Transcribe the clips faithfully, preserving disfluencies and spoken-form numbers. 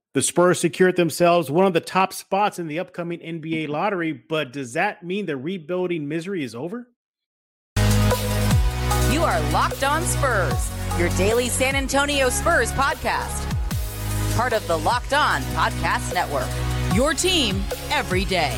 The Spurs secured themselves one of the top spots in the upcoming N B A lottery, but does that mean the rebuilding misery is over? You are Locked On Spurs, your daily San Antonio Spurs podcast. Part of the Locked On Podcast Network, your team every day.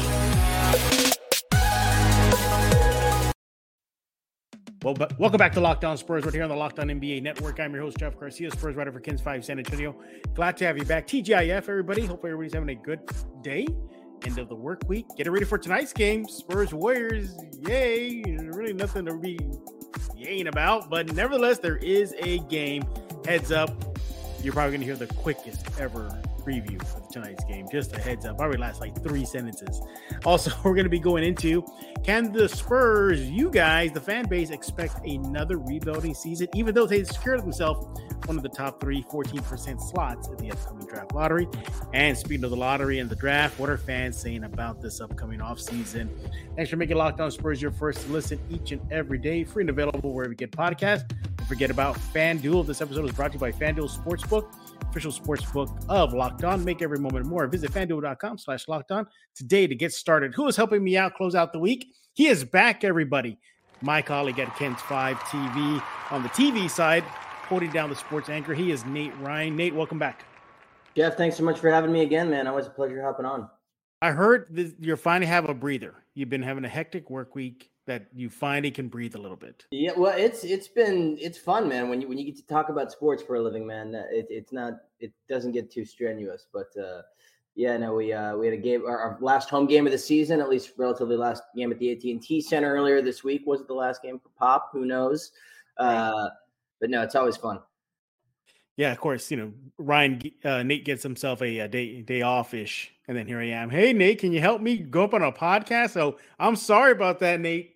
Well, but welcome back to Locked On Spurs. We're here on the Locked On N B A Network. I'm your host, Jeff Garcia, Spurs writer for Kins five San Antonio. Glad to have you back. T G I F, everybody. Hope everybody's having a good day. End of the work week. Get ready for tonight's game. Spurs Warriors. Yay. Really nothing to be yaying about. But nevertheless, there is a game. Heads up. You're probably going to hear the quickest ever preview of tonight's game. Just a heads up. Probably last like three sentences. Also, we're going to be going into, can the Spurs, you guys, the fan base, expect another rebuilding season, even though they secured themselves one of the top three, fourteen percent slots in the upcoming draft lottery? And speaking of the lottery and the draft, what are fans saying about this upcoming offseason? Thanks for making Locked On Spurs your first to listen each and every day. Free and available wherever you get podcasts. Don't forget about FanDuel. This episode is brought to you by FanDuel Sportsbook, official sportsbook of Locked On. Make every moment more. Visit FanDuel.com slash Locked On today to get started. Who is helping me out close out the week? He is back, everybody. My colleague at Kins five T V on the T V side, holding down the sports anchor. He is Nate Ryan. Nate, welcome back. Jeff, thanks so much for having me again, man. Always a pleasure hopping on. I heard that you're finally have a breather. You've been having a hectic work week that you finally can breathe a little bit. Yeah, well, it's it's been it's fun, man. When you when you get to talk about sports for a living, man, it, it's not it doesn't get too strenuous. But uh, yeah, no, we uh, we had a game, our, our last home game of the season, at least relatively last game at the A T and T Center earlier this week. Was it the last game for Pop? Who knows? Uh, but no, it's always fun. Yeah, of course. You know, Ryan, uh, Nate gets himself a, a day day off ish, and then here I am. Hey, Nate, can you help me go up on a podcast? So I'm sorry about that, Nate.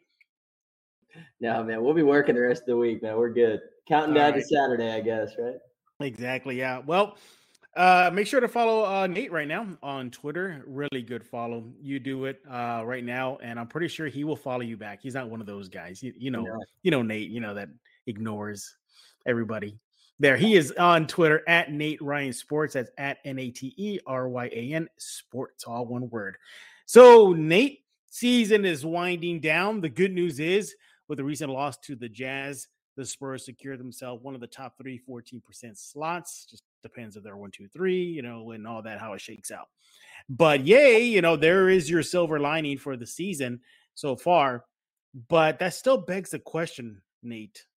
No, man, we'll be working the rest of the week, man. We're good. Counting down right to Saturday, I guess, right? Exactly. Yeah. Well, uh, make sure to follow uh, Nate right now on Twitter. Really good follow. You do it uh, right now, and I'm pretty sure he will follow you back. He's not one of those guys. You, you know, no. you know, Nate. You know that ignores everybody. There, he is on Twitter at Nate Ryan Sports. That's at N A T E R Y A N Sports, all one word. So, Nate, season is winding down. The good news is, with the recent loss to the Jazz, the Spurs secured themselves one of the top three, fourteen percent slots. Just depends if they're one, two, three, you know, and all that, how it shakes out. But yay, you know, there is your silver lining for the season so far. But that still begs the question, Nate.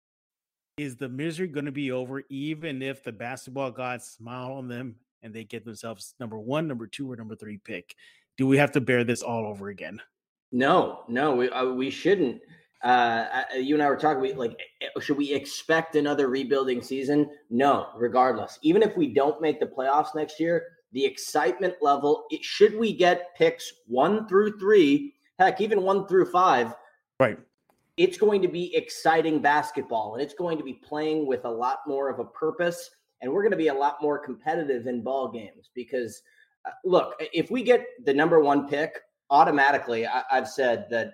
Is the misery going to be over even if the basketball gods smile on them and they get themselves number one, number two, or number three pick? Do we have to bear this all over again? No, no, we uh, we shouldn't. Uh, you and I were talking, we, like, should we expect another rebuilding season? No, regardless. Even if we don't make the playoffs next year, the excitement level, it, should we get picks one through three, heck, even one through five, right? It's going to be exciting basketball, and it's going to be playing with a lot more of a purpose, and we're going to be a lot more competitive in ball games because, uh, look, if we get the number one pick, automatically, I, I've said that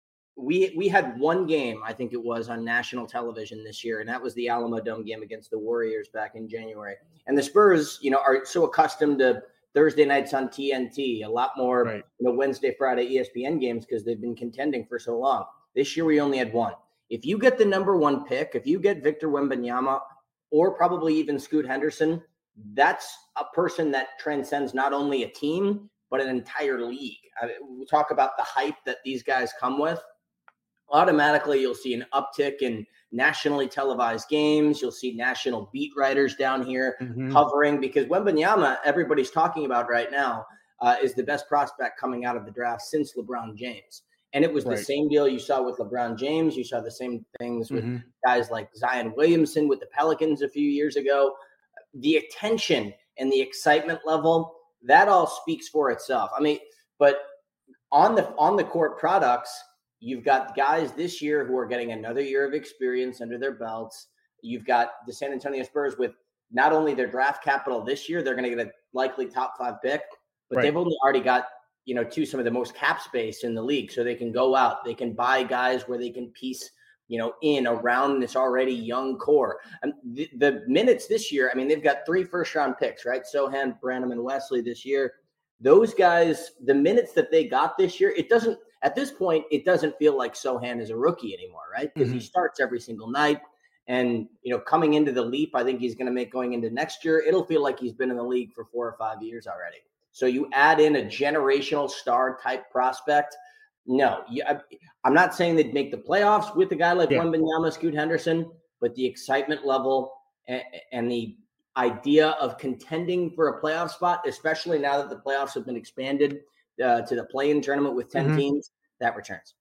we we had one game, I think it was, on national television this year, and that was the Alamo Dome game against the Warriors back in January. And the Spurs, you know, are so accustomed to Thursday nights on T N T, a lot more, right. you know, Wednesday, Friday E S P N games because they've been contending for so long. This year, we only had one. If you get the number one pick, if you get Victor Wembanyama or probably even Scoot Henderson, that's a person that transcends not only a team, but an entire league. I mean, we talk about the hype that these guys come with. Automatically, you'll see an uptick in nationally televised games. You'll see national beat writers down here mm-hmm. covering because Wembanyama, everybody's talking about right now, uh, is the best prospect coming out of the draft since LeBron James. And it was right. the same deal you saw with LeBron James. You saw the same things with mm-hmm. guys like Zion Williamson with the Pelicans a few years ago. The attention and the excitement level, that all speaks for itself. I mean, but on the on the court products, you've got guys this year who are getting another year of experience under their belts. You've got the San Antonio Spurs with not only their draft capital this year, they're going to get a likely top five pick, but right. they've only already got you know, to some of the most cap space in the league. So they can go out, they can buy guys where they can piece you know, in around this already young core. And the, the minutes this year, I mean, they've got three first round picks, right? Sohan, Branham, and Wesley this year. Those guys, the minutes that they got this year, it doesn't, at this point, it doesn't feel like Sohan is a rookie anymore, right? Because mm-hmm. he starts every single night. And, you know, coming into the leap, I think he's going to make going into next year, it'll feel like he's been in the league for four or five years already. So you add in a generational star type prospect. No, you, I, I'm not saying they'd make the playoffs with a guy like yeah. Wembanyama, Scoot Henderson, but the excitement level and, and the idea of contending for a playoff spot, especially now that the playoffs have been expanded uh, to the play-in tournament with ten mm-hmm. teams, that returns.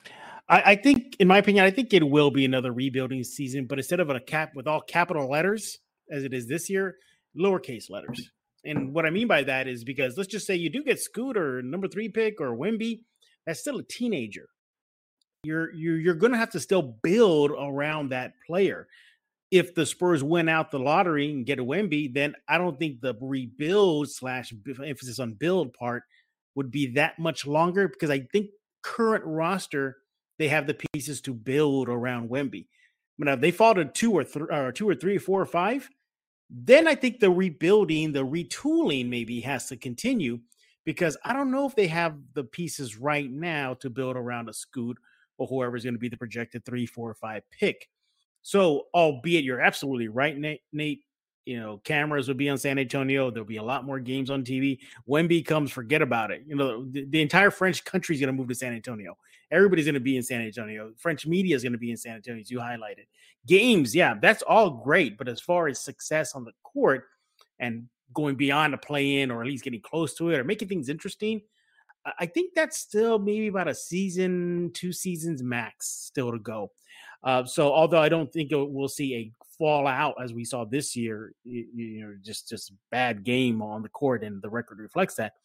I, I think, in my opinion, I think it will be another rebuilding season, but instead of a cap with all capital letters, as it is this year, lowercase letters. And what I mean by that is because let's just say you do get Scoot or number three pick or Wemby, that's still a teenager. You're you're you're going to have to still build around that player. If the Spurs win out the lottery and get a Wemby, then I don't think the rebuild slash emphasis on build part would be that much longer because I think current roster, they have the pieces to build around Wemby. But if they fall to two or three or two or three or four or five, then I think the rebuilding, the retooling maybe has to continue because I don't know if they have the pieces right now to build around a Scoot or whoever's going to be the projected three, four, or five pick. So, albeit you're absolutely right, Nate, Nate, you know, cameras will be on San Antonio. There'll be a lot more games on T V. Wemby comes, forget about it. You know, the, the entire French country is going to move to San Antonio. Everybody's going to be in San Antonio. French media is going to be in San Antonio, as you highlighted. Games, yeah, that's all great. But as far as success on the court and going beyond a play-in or at least getting close to it or making things interesting, I think that's still maybe about a season, two seasons max still to go. Uh, so although I don't think we'll see a fallout as we saw this year, you, you know, just just bad game on the court, and the record reflects that.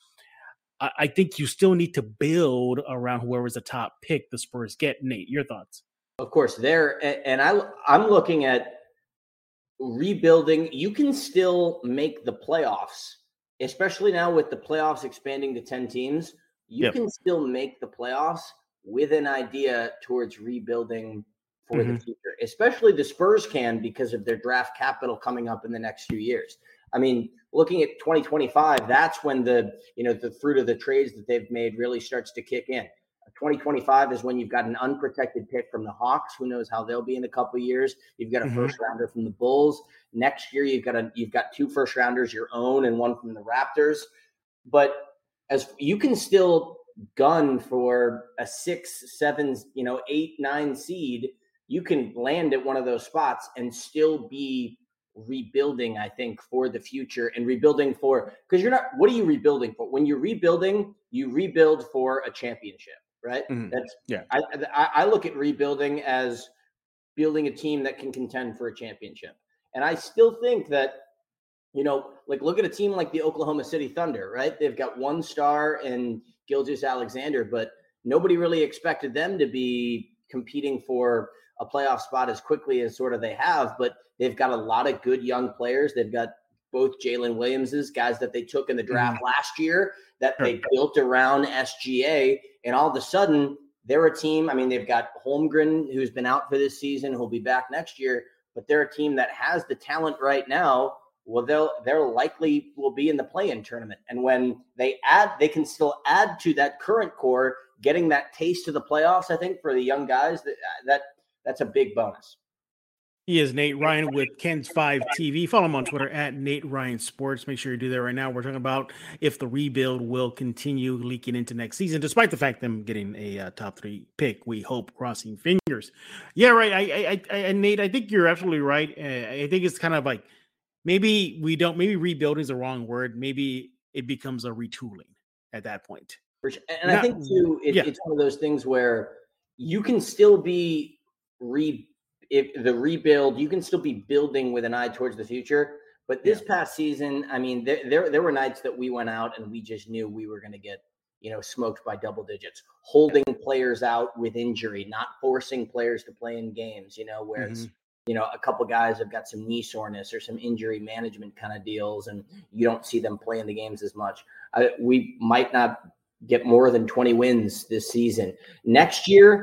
I, I think you still need to build around whoever's the top pick the Spurs get. Nate, your thoughts? Of course, there, and I I'm looking at rebuilding. You can still make the playoffs, especially now with the playoffs expanding to ten teams. You yep. can still make the playoffs with an idea towards rebuilding for mm-hmm. the future, especially the Spurs can because of their draft capital coming up in the next few years. I mean, looking at twenty twenty-five, that's when the, you know, the fruit of the trades that they've made really starts to kick in. twenty twenty-five is when you've got an unprotected pick from the Hawks. Who knows how they'll be in a couple of years. You've got a mm-hmm. first rounder from the Bulls. Next year, you've got a, you've got two first rounders, your own, and one from the Raptors. But as you can still gun for a six, seven, you know, eight, nine seed, you can land at one of those spots and still be rebuilding, I think, for the future and rebuilding for, because you're not, what are you rebuilding for? When you're rebuilding, you rebuild for a championship, right? Mm-hmm. That's, yeah. I, I, I look at rebuilding as building a team that can contend for a championship. And I still think that, you know, like look at a team like the Oklahoma City Thunder, right? They've got one star in Gilgeous-Alexander, but nobody really expected them to be competing for a playoff spot as quickly as sort of they have, but they've got a lot of good young players. They've got both Jalen Williams's guys that they took in the draft mm-hmm. last year that they built around S G A. And all of a sudden they're a team. I mean, they've got Holmgren, who's been out for this season, who'll be back next year, but they're a team that has the talent right now. Well, they'll, they're likely will be in the play-in tournament. And when they add, they can still add to that current core, getting that taste of the playoffs, I think, for the young guys, that, that that's a big bonus. He is Nate Ryan with Ken's five T V. Follow him on Twitter at Nate Ryan Sports. Make sure you do that right now. We're talking about if the rebuild will continue leaking into next season, despite the fact them getting a uh, top three pick. We hope, crossing fingers. Yeah, right. I, I, I, and Nate, I think you're absolutely right. Uh, I think it's kind of like maybe we don't. Maybe rebuilding is the wrong word. Maybe it becomes a retooling at that point. For sure. And Not, I think too, it, yeah. it's one of those things where you can still be re. If the rebuild, you can still be building with an eye towards the future. But this yeah. past season, I mean, there, there there were nights that we went out and we just knew we were going to get, you know, smoked by double digits, holding players out with injury, not forcing players to play in games, you know, where mm-hmm. it's, you know, a couple guys have got some knee soreness or some injury management kind of deals, and you don't see them playing the games as much. I, we might not get more than twenty wins this season. Next year,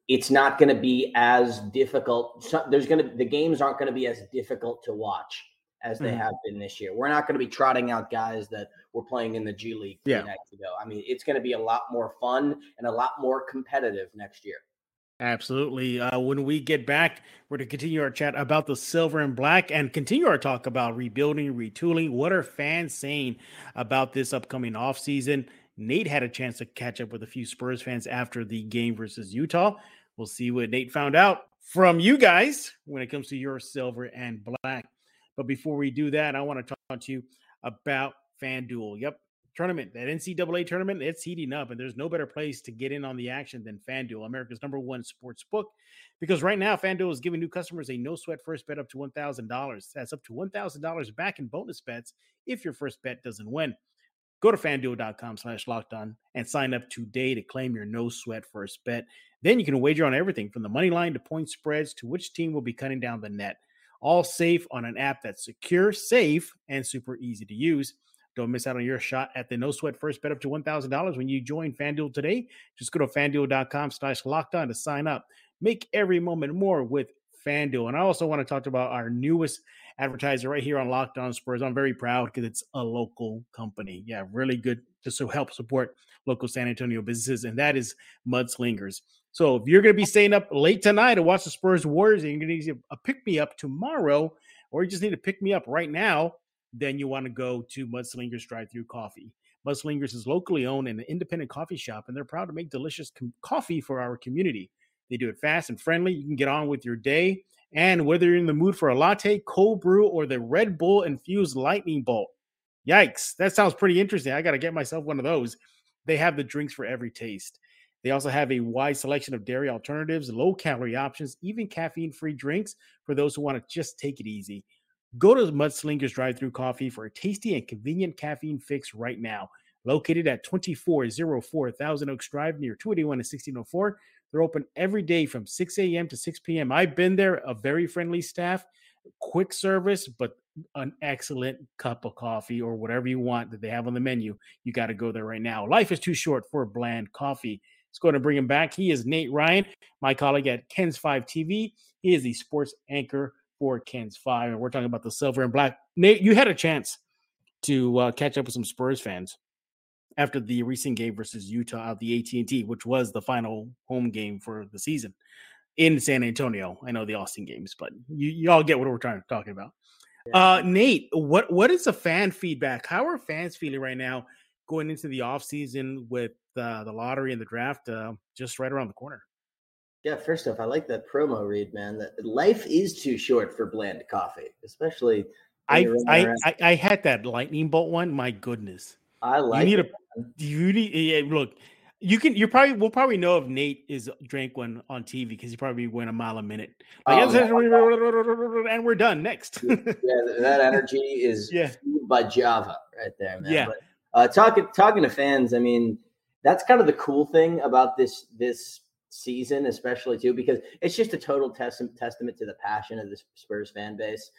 it's not going to be as difficult. So there's going to, the games aren't going to be as difficult to watch as they mm-hmm. have been this year. We're not going to be trotting out guys that were playing in the G League three yeah. nights ago. I mean, it's going to be a lot more fun and a lot more competitive next year. Absolutely. Uh, when we get back, we're to continue our chat about the silver and black and continue our talk about rebuilding, retooling. What are fans saying about this upcoming offseason? Nate had a chance to catch up with a few Spurs fans after the game versus Utah. We'll see what Nate found out from you guys when it comes to your silver and black. But before we do that, I want to talk to you about FanDuel. Yep, tournament, that N C double A tournament, it's heating up, and there's no better place to get in on the action than FanDuel, America's number one sports book. Because right now, FanDuel is giving new customers a no-sweat first bet up to one thousand dollars. That's up to one thousand dollars back in bonus bets if your first bet doesn't win. Go to FanDuel.com slash locked on and sign up today to claim your no-sweat first bet. Then you can wager on everything from the money line to point spreads to which team will be cutting down the net. All safe on an app that's secure, safe, and super easy to use. Don't miss out on your shot at the no-sweat first bet up to one thousand dollars when you join FanDuel today. Just go to FanDuel.com slash locked on to sign up. Make every moment more with FanDuel. And I also want to talk about our newest advertiser right here on Locked On Spurs. I'm very proud because it's a local company. Yeah, really good to so help support local San Antonio businesses, and that is Mudslingers. So if you're going to be staying up late tonight to watch the Spurs Warriors and you're going to need a pick-me-up tomorrow, or you just need to pick me up right now, then you want to go to Mudslingers Drive-Thru Coffee. Mudslingers is locally owned and an independent coffee shop, and they're proud to make delicious com- coffee for our community. They do it fast and friendly. You can get on with your day. And whether you're in the mood for a latte, cold brew, or the Red Bull infused lightning bolt. Yikes, that sounds pretty interesting. I got to get myself one of those. They have the drinks for every taste. They also have a wide selection of dairy alternatives, low-calorie options, even caffeine-free drinks for those who want to just take it easy. Go to Mudslingers Drive-Thru Coffee for a tasty and convenient caffeine fix right now. Located at twenty-four oh four Thousand Oaks Drive near two eighty-one and sixteen oh four. They're open every day from six a.m. to six p.m. I've been there, a very friendly staff, quick service, but an excellent cup of coffee or whatever you want that they have on the menu. You got to go there right now. Life is too short for bland coffee. Let's go and bring him back. He is Nate Ryan, my colleague at Ken's five T V. He is the sports anchor for Ken's five, and we're talking about the silver and black. Nate, you had a chance to uh, catch up with some Spurs fans after the recent game versus Utah at the A T and T, which was the final home game for the season in San Antonio. I know the Austin games, but you, you all get what we're trying to talking about. Yeah. Uh, Nate, what what is the fan feedback? How are fans feeling right now going into the offseason with uh, the lottery and the draft uh, just right around the corner? Yeah, first off, I like that promo read, man. That life is too short for bland coffee, especially. I I, I I had that lightning bolt one. My goodness. I like you need it. A, you need yeah, look, you can you probably we'll probably know if Nate is drank one on T V because he probably went a mile a minute. Like, oh, yeah. And we're done. Next. Yeah, that energy is yeah. by Java right there, man. Yeah. But, uh, talking talking to fans, I mean, that's kind of the cool thing about this this season, especially too, because it's just a total test, testament to the passion of the Spurs fan base.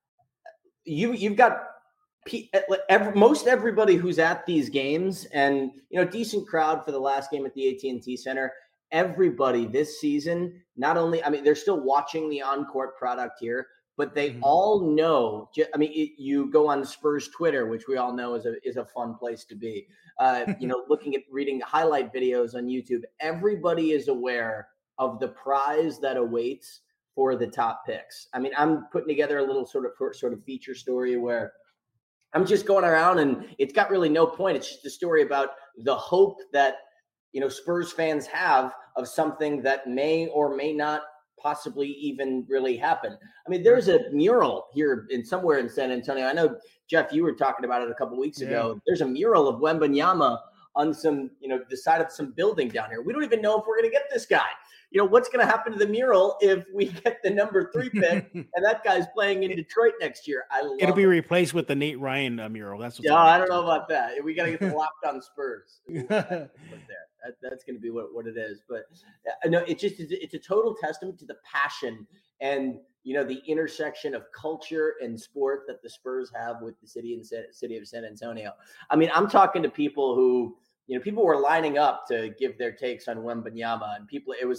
You you've got. Every, most everybody who's at these games, and you know, decent crowd for the last game at the A T and T Center. Everybody this season, not only, I mean, they're still watching the on-court product here, but they mm-hmm. all know. I mean, it, you go on Spurs Twitter, which we all know is a is a fun place to be. Uh, you know, looking at reading highlight videos on YouTube. Everybody is aware of the prize that awaits for the top picks. I mean, I'm putting together a little sort of sort of feature story where I'm just going around and it's got really no point. It's just a story about the hope that, you know, Spurs fans have of something that may or may not possibly even really happen. I mean, there's a mural here in somewhere in San Antonio. I know, Jeff, you were talking about it a couple weeks ago. Yeah. There's a mural of Wembanyama on some, you know, the side of some building down here. We don't even know if we're going to get this guy. You know, what's going to happen to the mural if we get the number three pick and that guguy's playing in Detroit next year? I love It'll be it. replaced with the Nate Ryan uh, mural. That's what's yeah. I don't know about that. We got to get the Locked On Spurs there. That, that's going to be what, what it is. But uh, no, it's just it's a total testament to the passion and, you know, the intersection of culture and sport that the Spurs have with the city and city of San Antonio. I mean, I'm talking to people who. You know, people were lining up to give their takes on Wembanyama, and people. It was like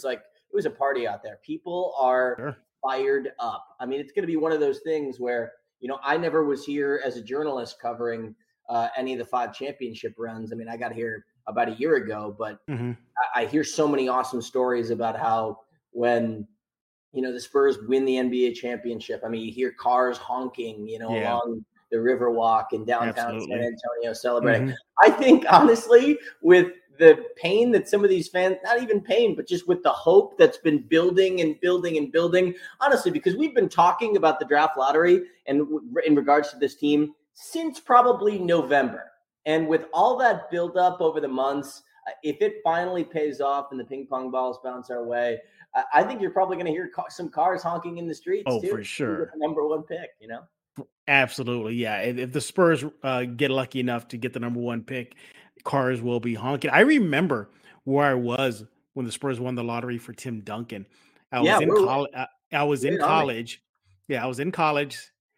it was a party out there. People are Sure. fired up. I mean, it's going to be one of those things where, you know, I never was here as a journalist covering uh, any of the five championship runs. I mean, I got here about a year ago, but Mm-hmm. I, I hear so many awesome stories about how when, you know, the Spurs win the N B A championship, I mean, you hear cars honking, you know, Yeah. along the Riverwalk in downtown Absolutely. San Antonio celebrating. Mhm. I think, honestly, with the pain that some of these fans, not even pain, but just with the hope that's been building and building and building, honestly, because we've been talking about the draft lottery and w- in regards to this team since probably November. And with all that build up over the months, uh, if it finally pays off and the ping pong balls bounce our way, I, I think you're probably going to hear ca- some cars honking in the streets Oh, too. for to sure. get the number one pick, you know? Absolutely. Yeah. If, if the Spurs uh, get lucky enough to get the number one pick, cars will be honking. I remember where I was when the Spurs won the lottery for Tim Duncan. I Yeah, was in we're college. I, I was in right on it. college. Yeah, I was in college.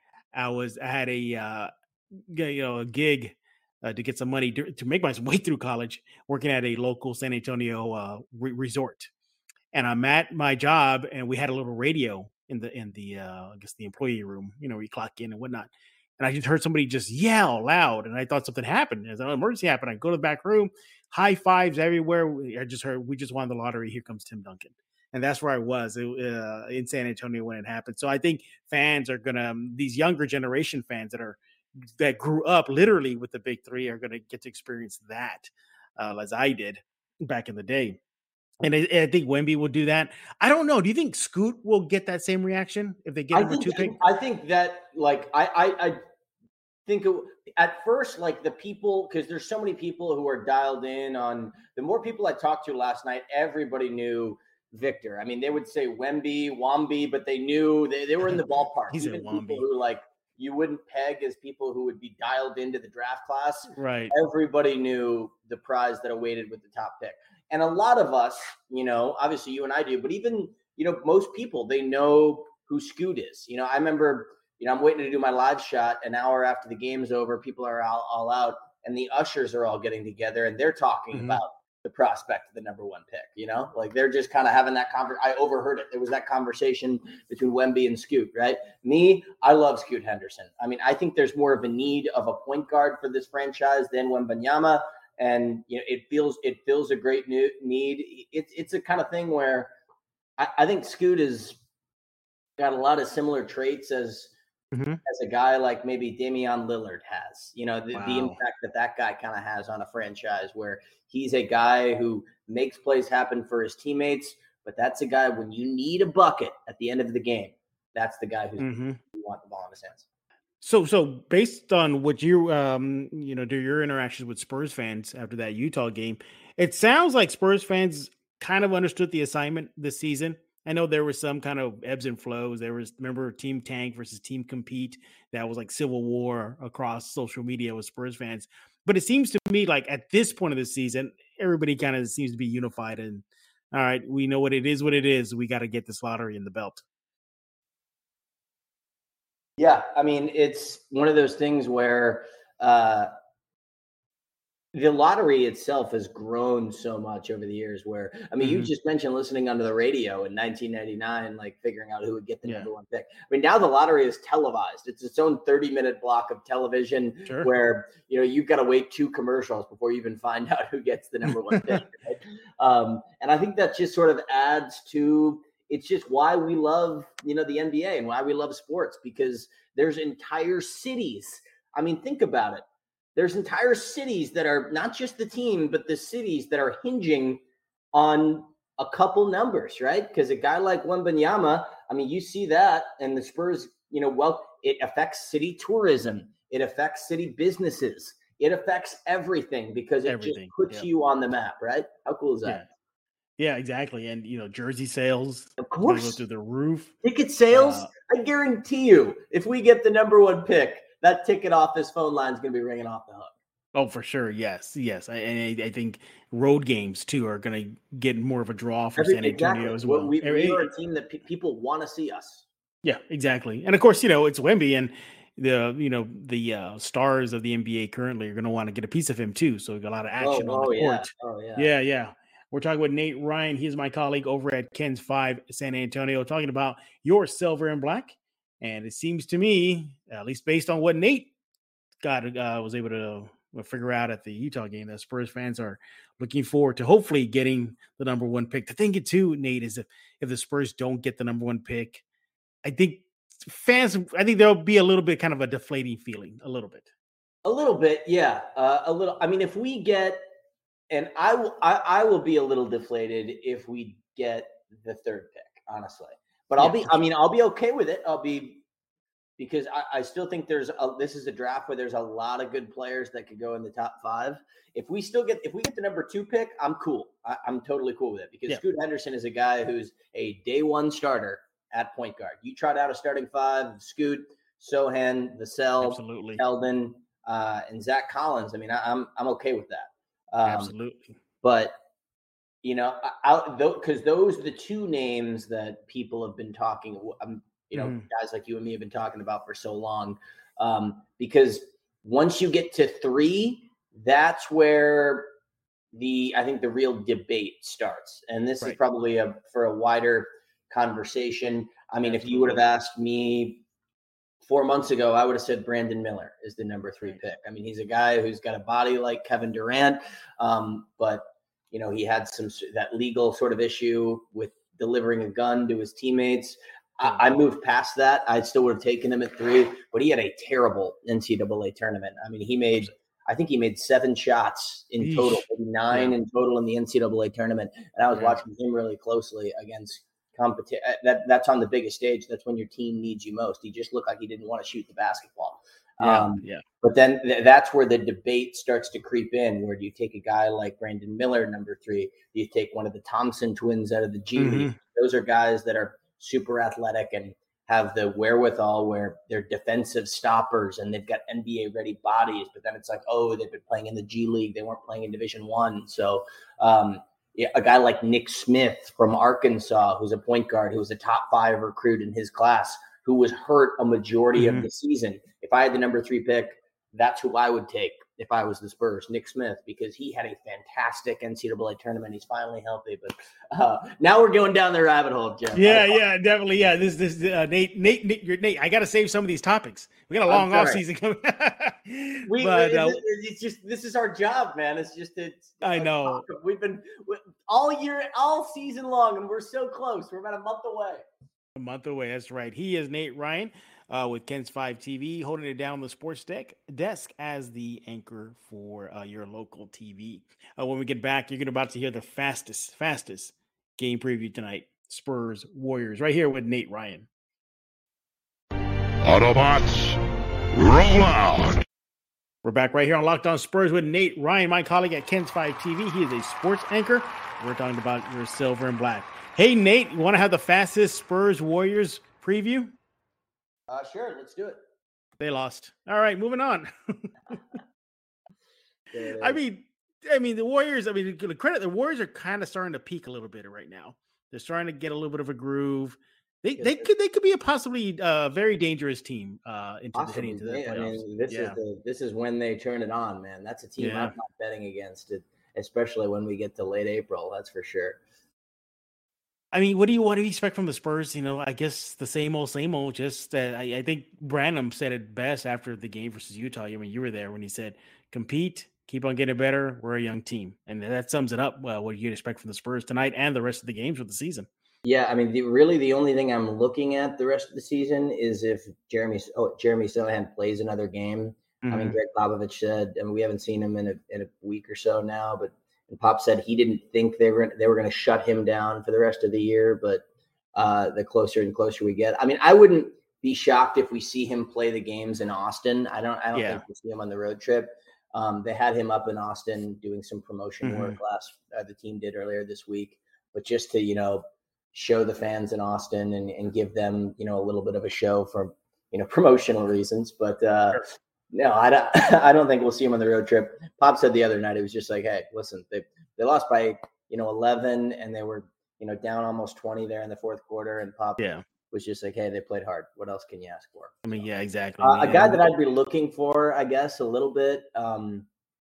I was. I had a uh, g- you know a gig uh, to get some money to, to make my way through college, working at a local San Antonio uh, re- resort. And I'm at my job, and we had a little radio in the in the uh, I guess the employee room, you know, where you clock in and whatnot. And I just heard somebody just yell loud, and I thought something happened. As an emergency happened, I go to the back room, high fives everywhere. We- I just heard we just won the lottery. Here comes Tim Duncan, and that's where I was it, uh, in San Antonio when it happened. So I think fans are gonna um, these younger generation fans that are that grew up literally with the big three are gonna get to experience that uh, as I did back in the day. And I, I think Wemby will do that. I don't know. Do you think Scoot will get that same reaction if they get I number think two pick? I think that like I I, I think it, at first like the people because there's so many people who are dialed in on the more people I talked to last night, everybody knew Victor. I mean, they would say Wemby, Wamby, but they knew they, they were in the ballpark. He said Even people Wamby. who like you wouldn't peg as people who would be dialed into the draft class. Right. Everybody knew the prize that awaited with the top pick. And a lot of us, you know, obviously you and I do, but even, you know, most people, they know who Scoot is. You know, I remember, you know, I'm waiting to do my live shot an hour after the game's over. People are all, all out and the ushers are all getting together and they're talking Mhm. about the prospect of the number one pick, you know, like they're just kind of having that conversation. I overheard it. There was that conversation between Wemby and Scoot, right? Me, I love Scoot Henderson. I mean, I think there's more of a need of a point guard for this franchise than Wembanyama. And, you know, it feels, it feels a great new need. It's, it's a kind of thing where I, I think Scoot has got a lot of similar traits as, Mhm. as a guy like maybe Damian Lillard has, you know, the, the Wow. impact that that guy kind of has on a franchise where he's a guy who makes plays happen for his teammates, but that's a guy when you need a bucket at the end of the game, that's the guy who's Mhm. you want the ball in his hands. So, so based on what you, um, you know, do your interactions with Spurs fans after that Utah game, it sounds like Spurs fans kind of understood the assignment this season. I know there was some kind of ebbs and flows. There was, remember, team tank versus team compete. That was like civil war across social media with Spurs fans. But it seems to me like at this point of the season, everybody kind of seems to be unified. And all right, we know what it is, what it is. We got to get this lottery in the belt. Yeah, I mean, it's one of those things where uh, the lottery itself has grown so much over the years where, I mean, you Mhm. just mentioned listening onto the radio in nineteen ninety-nine, like figuring out who would get the Yeah. number one pick. I mean, now the lottery is televised. It's its own thirty minute block of television Sure. where, you know, you've got to wait two commercials before you even find out who gets the number one pick. Right? Um, and I think that just sort of adds to, it's just why we love, you know, the N B A and why we love sports, because there's entire cities. I mean, think about it. There's entire cities that are not just the team, but the cities that are hinging on a couple numbers, right? Because a guy like Wembanyama, I mean, you see that, and the Spurs, you know, well, it affects city tourism. It affects city businesses. It affects everything because it Everything, just puts yeah. you on the map, right? How cool is that? Yeah. Yeah, exactly. And, you know, jersey sales Of are gonna go course. through the roof. Ticket sales, Uh, I guarantee you, if we get the number one pick, that ticket office phone line is going to be ringing off the hook. Oh, for sure. Yes. Yes. I, and I, I think road games, too, are going to get more of a draw for Every- San Antonio exactly. as Well, well. we, Eh, we eh, are a team that pe- people want to see us. Yeah, exactly. And, of course, you know, it's Wemby, and the, you know, the uh, stars of the N B A currently are going to want to get a piece of him, too. So we got a lot of action oh, on oh, the yeah. court. Oh, yeah. Yeah, yeah. We're talking with Nate Ryan. He's my colleague over at Ken's Five San Antonio, talking about your silver and black. And it seems to me, at least based on what Nate got, uh, was able to figure out at the Utah game, that Spurs fans are looking forward to hopefully getting the number one pick. The thing too, Nate, is if, if the Spurs don't get the number one pick, I think fans, I think there'll be a little bit kind of a deflating feeling, a little bit. A little bit, yeah. Uh, a little. I mean, if we get, and I will, I, I will be a little deflated if we get the third pick, honestly. But I'll yeah. be, I mean, I'll be okay with it. I'll be, because I, I still think there's a, this is a draft where there's a lot of good players that could go in the top five. If we still get, if we get the number two pick, I'm cool. I, I'm totally cool with it because yeah. Scoot Henderson is a guy who's a day one starter at point guard. You tried out a starting five, Scoot, Sohan, Vassell, absolutely, Eldon, uh, and Zach Collins. I mean, I, I'm I'm okay with that. Um, absolutely, but you know, because those are the two names that people have been talking. Um, you know, mm. guys like you and me have been talking about for so long. Um, because once you get to three, that's where the I think the real debate starts. And this right. is probably a for a wider conversation. I mean, if you would have asked me four months ago, I would have said Brandon Miller is the number three pick. I mean, he's a guy who's got a body like Kevin Durant, um, but you know, he had some that legal sort of issue with delivering a gun to his teammates. I, I moved past that. I still would have taken him at three, but he had a terrible N C double A tournament. I mean, he made, I think he made seven shots in total, maybe nine yeah. in total in the N C double A tournament. And I was yeah. watching him really closely against competition. That that's on the biggest stage. That's when your team needs you most. He just looked like he didn't want to shoot the basketball. Yeah, um, yeah. But then th- that's where the debate starts to creep in. Where do you take a guy like Brandon Miller, number three? Do you take one of the Thompson twins out of the G mm-hmm. League? Those are guys that are super athletic and have the wherewithal where they're defensive stoppers and they've got N B A ready bodies. But then it's like, oh, they've been playing in the G League. They weren't playing in Division One. So um, yeah, a guy like Nick Smith from Arkansas, who's a point guard, who was a top five recruit in his class, who was hurt a majority mm-hmm. of the season. If I had the number three pick, that's who I would take if I was the Spurs, Nick Smith, because he had a fantastic N C double A tournament. He's finally healthy, but uh, now we're going down the rabbit hole, Jeff. Yeah, yeah, definitely. Yeah, this, this, uh, Nate, Nate, Nate, you're, Nate. I got to save some of these topics. We got a long off season coming. we, but, we, uh, it's just this is our job, man. It's just it's. I know we've been all year, all season long, and we're so close. We're about a month away. A month away. That's right. He is Nate Ryan. Uh, with Ken's Five T V, holding it down the sports deck desk as the anchor for uh, your local T V. Uh, when we get back, you're about to hear the fastest, fastest game preview tonight. Spurs Warriors, right here with Nate Ryan. Autobots, roll out. We're back right here on Locked On Spurs with Nate Ryan, my colleague at Ken's Five T V. He is a sports anchor. We're talking about your silver and black. Hey, Nate, you want to have the fastest Spurs Warriors preview? Uh, sure, let's do it. They lost. All right, moving on. I mean, I mean the Warriors. I mean, the credit the Warriors are kind of starting to peak a little bit right now. They're starting to get a little bit of a groove. They yeah, they could they could be a possibly uh, very dangerous team uh, into the heading into the playoffs. I mean, this yeah. is the this is when they turn it on, man. That's a team yeah. I'm not betting against it, especially when we get to late April. That's for sure. I mean, what do you what do you expect from the Spurs? You know, I guess the same old, same old. Just uh, I, I think Branham said it best after the game versus Utah. I mean, you were there when he said, "Compete, keep on getting better. We're a young team," and that sums it up. Well, what you'd expect from the Spurs tonight and the rest of the games of the season. Yeah, I mean, the, really, the only thing I'm looking at the rest of the season is if Jeremy oh, Jeremy Sohan plays another game. Mm-hmm. I mean, Greg Popovich said, and we haven't seen him in a in a week or so now, but. And Pop said he didn't think they were they were going to shut him down for the rest of the year, but uh, the closer and closer we get, I mean, I wouldn't be shocked if we see him play the games in Austin. I don't I don't yeah. think we'll see him on the road trip. Um, they had him up in Austin doing some promotion mm-hmm. work last uh, the team did earlier this week, but just to you know show the fans in Austin and, and give them you know a little bit of a show for you know promotional reasons, but. Uh, sure. No, I don't, I don't think we'll see him on the road trip. Pop said the other night, it was just like, hey, listen, they they lost by, you know, eleven and they were, you know, down almost twenty there in the fourth quarter. And Pop yeah. was just like, hey, they played hard. What else can you ask for? I mean, yeah, exactly. Uh, yeah. A guy that I'd be looking for, I guess, a little bit. Um,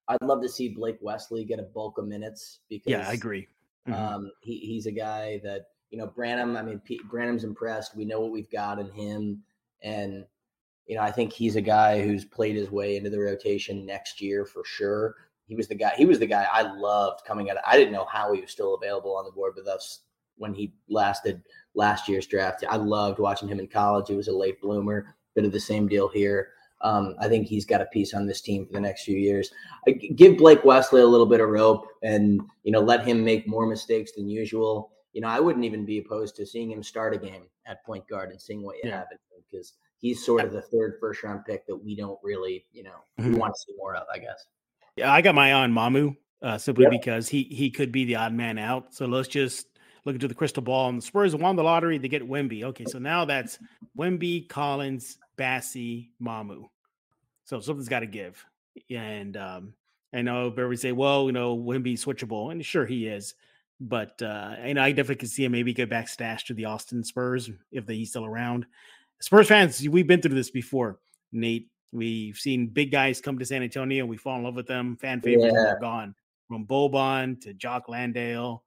I'd love to see Blake Wesley get a bulk of minutes because yeah, I agree. Mm-hmm. Um, he, he's a guy that, you know, Branham, I mean, Pete, Branham's impressed. We know what we've got in him. And, you know, I think he's a guy who's played his way into the rotation next year for sure. He was the guy, he was the guy I loved coming out of, I didn't know how he was still available on the board with us when he lasted last year's draft. I loved watching him in college. He was a late bloomer, bit of the same deal here. Um, I think he's got a piece on this team for the next few years. I give Blake Wesley a little bit of rope and, you know, let him make more mistakes than usual. You know, I wouldn't even be opposed to seeing him start a game at point guard and seeing what you yeah. have in him because he's sort of the third first round pick that we don't really, you know, mm-hmm. we want to see more of, I guess. Yeah, I got my eye on Mamu uh, simply yep. because he he could be the odd man out. So let's just look into the crystal ball. And the Spurs won the lottery to get Wemby. Okay, so now that's Wemby, Collins, Bassey, Mamu. So something's got to give. And um, I know everybody say, well, you know, Wemby's switchable. And sure he is. But, uh, you know, I definitely could see him maybe get back stashed to the Austin Spurs if they, he's still around. Spurs fans, we've been through this before, Nate. We've seen big guys come to San Antonio. We fall in love with them. Fan favorites yeah. are gone. From Boban to Jock Landale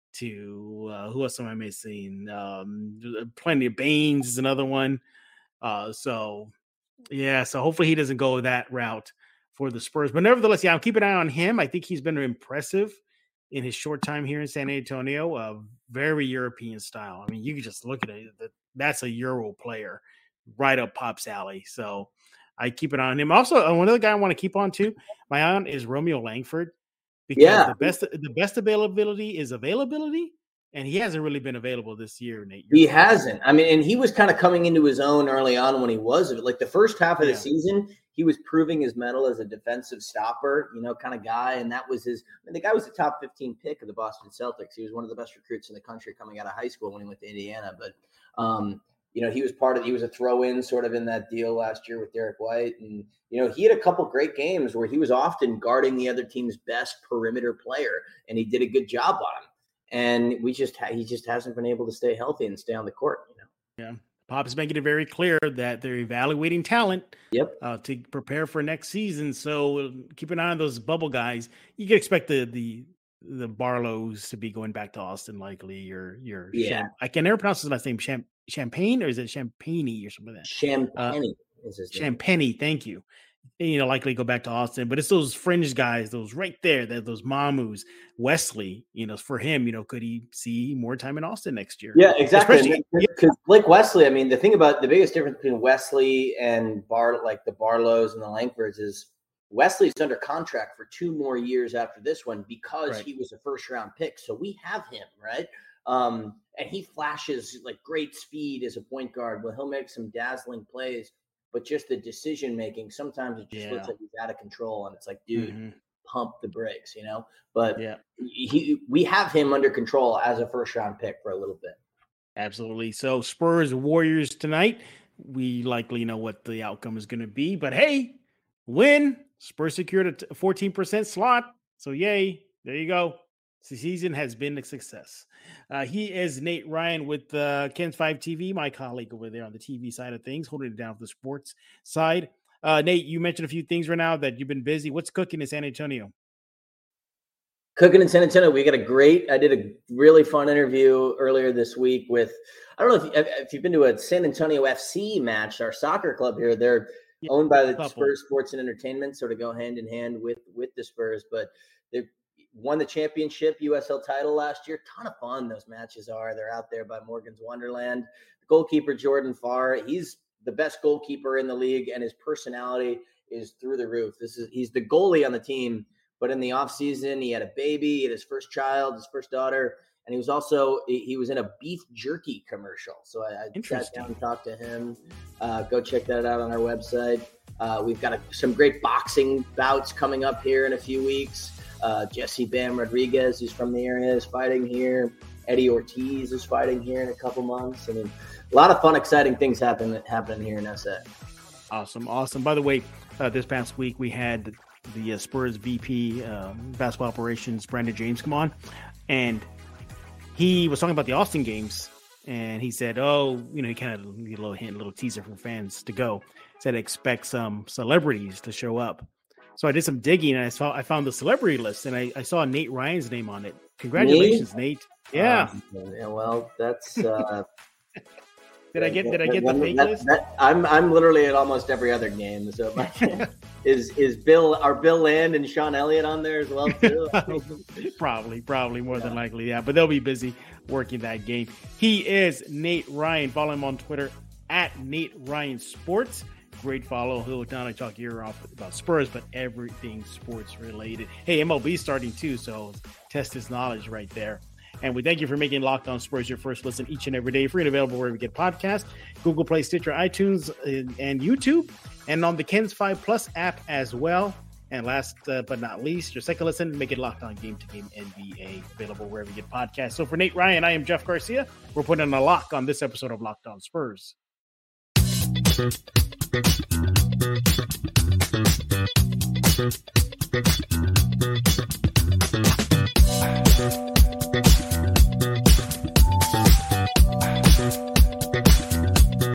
to uh, who else am I missing? Um, plenty of Baines is another one. Uh, so, yeah, so hopefully he doesn't go that route for the Spurs. But nevertheless, yeah, I'm keeping an eye on him. I think he's been impressive in his short time here in San Antonio. Uh, very European style. I mean, you can just look at it. That's a Euro player right up Pop's alley. So I keep an eye on him. Also, one other guy I want to keep on too, my eye on is Romeo Langford. Because yeah. the best the best availability is availability. And he hasn't really been available this year, Nate. He hasn't. I mean, and he was kind of coming into his own early on when he was. Like the first half of the yeah. season, he was proving his mettle as a defensive stopper, you know, kind of guy. And that was his – I mean, the guy was the top fifteen pick of the Boston Celtics. He was one of the best recruits in the country coming out of high school when he went to Indiana. But, um, you know, he was part of – he was a throw-in sort of in that deal last year with Derek White. And, you know, he had a couple great games where he was often guarding the other team's best perimeter player, and he did a good job on him. And we just ha- he just hasn't been able to stay healthy and stay on the court, you know. Yeah, Pop is making it very clear that they're evaluating talent. Yep. Uh, to prepare for next season. So keep an eye on those bubble guys. You can expect the the the Barlows to be going back to Austin, likely. Your your yeah. Cham- I can never pronounce his last name. Cham- Champagne or is it Champagne or something like that? Champagne uh, is his name. Champagne. Thank you. You know, likely go back to Austin, but it's those fringe guys, those right there, that those Mamus, Wesley, you know, for him, you know, could he see more time in Austin next year? Yeah, exactly. Because Blake Wesley, I mean, the thing about the biggest difference between Wesley and Bar, like the Barlows and the Langfords is Wesley's under contract for two more years after this one because right. he was a first round pick. So we have him, right? Um, and he flashes like great speed as a point guard. Well, he'll make some dazzling plays. But just the decision making, sometimes it just yeah. looks like he's out of control, and it's like, dude, mm-hmm. pump the brakes, you know. But yeah, he, we have him under control as a first round pick for a little bit. Absolutely. So Spurs Warriors tonight. We likely know what the outcome is going to be, but hey, win. Spurs secured a fourteen percent slot. So yay, there you go. The season has been a success. Uh, he is Nate Ryan with uh, Ken's five T V, my colleague over there on the T V side of things, holding it down for the sports side. Uh, Nate, you mentioned a few things right now that you've been busy. What's cooking in San Antonio? Cooking in San Antonio, we got a great, I did a really fun interview earlier this week with, I don't know if, you, if you've been to a San Antonio F C match, our soccer club here. They're yeah, owned by the couple. Spurs Sports and Entertainment, sort of go hand in hand with, with the Spurs, but they're, won the championship U S L title last year. Ton of fun those matches are. They're out there by Morgan's Wonderland. The goalkeeper, Jordan Farr, he's the best goalkeeper in the league, and his personality is through the roof. This is He's the goalie on the team, but in the offseason, he had a baby, he had his first child, his first daughter, and he was also he was in a beef jerky commercial. So I, I sat down and talked to him. Uh, go check that out on our website. Uh, we've got a, some great boxing bouts coming up here in a few weeks. Uh, Jesse Bam Rodriguez, who's from the area, is fighting here. Eddie Ortiz is fighting here in a couple months. I mean, a lot of fun, exciting things happen happening here in S A. Awesome, awesome. By the way, uh, this past week we had the uh, Spurs V P uh, basketball operations, Brandon James, come on, and he was talking about the Austin games, and he said, "Oh, you know, he kind of a little hint, a little teaser for fans to go." Said expect some celebrities to show up. So I did some digging and I saw I found the celebrity list and I, I saw Nate Ryan's name on it. Congratulations, Me? Nate. Yeah. Um, yeah. Well, that's. Uh, did I get Did I get the fake that, list? That, I'm I'm literally at almost every other game. So is is Bill are Bill Land and Sean Elliott on there as well too? probably, probably more yeah. than likely, yeah. But they'll be busy working that game. He is Nate Ryan. Follow him on Twitter at Nate Ryan Sports. Great follow. He'll not only talk year off about Spurs, but everything sports related. Hey, M L B starting too, so test his knowledge right there. And we thank you for making Locked On Spurs your first listen each and every day. Free and available wherever we get podcasts, Google Play, Stitcher, iTunes, and, and YouTube, and on the Kens five Plus app as well. And last uh, but not least, your second listen, make it Locked On Game to Game N B A, available wherever you get podcasts. So for Nate Ryan, I am Jeff Garcia. We're putting a lock on this episode of Locked On Spurs. Thank you.